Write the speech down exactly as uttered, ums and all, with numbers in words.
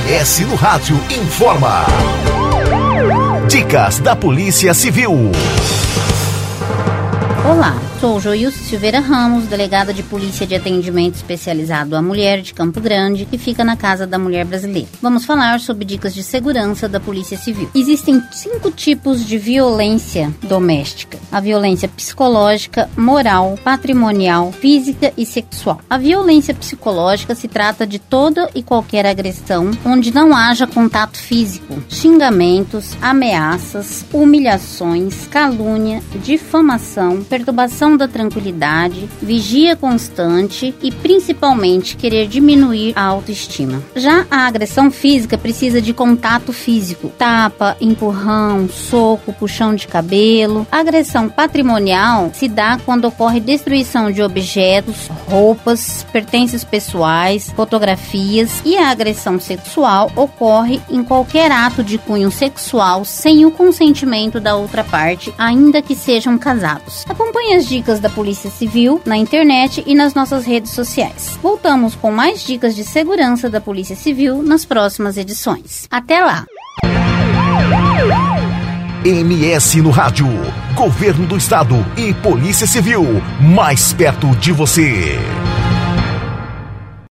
S no Rádio informa. Dicas da Polícia Civil. Olá, sou Joilce Silveira Ramos, delegada de Polícia de Atendimento Especializado à Mulher de Campo Grande, que fica na Casa da Mulher Brasileira. Vamos falar sobre dicas de segurança da Polícia Civil. Existem cinco tipos de violência doméstica: a violência psicológica, moral, patrimonial, física e sexual. A violência psicológica se trata de toda e qualquer agressão onde não haja contato físico, xingamentos, ameaças, humilhações, calúnia, difamação, perturbação da tranquilidade, vigia constante e principalmente querer diminuir a autoestima. Já a agressão física precisa de contato físico, tapa, empurrão, soco, puxão de cabelo. A agressão patrimonial se dá quando ocorre destruição de objetos, roupas, pertences pessoais, fotografias, e a agressão sexual ocorre em qualquer ato de cunho sexual sem o consentimento da outra parte, ainda que sejam casados. Acompanhe as dicas da Polícia Civil na internet e nas nossas redes sociais. Voltamos com mais dicas de segurança da Polícia Civil nas próximas edições. Até lá! M S no Rádio, Governo do Estado e Polícia Civil, mais perto de você.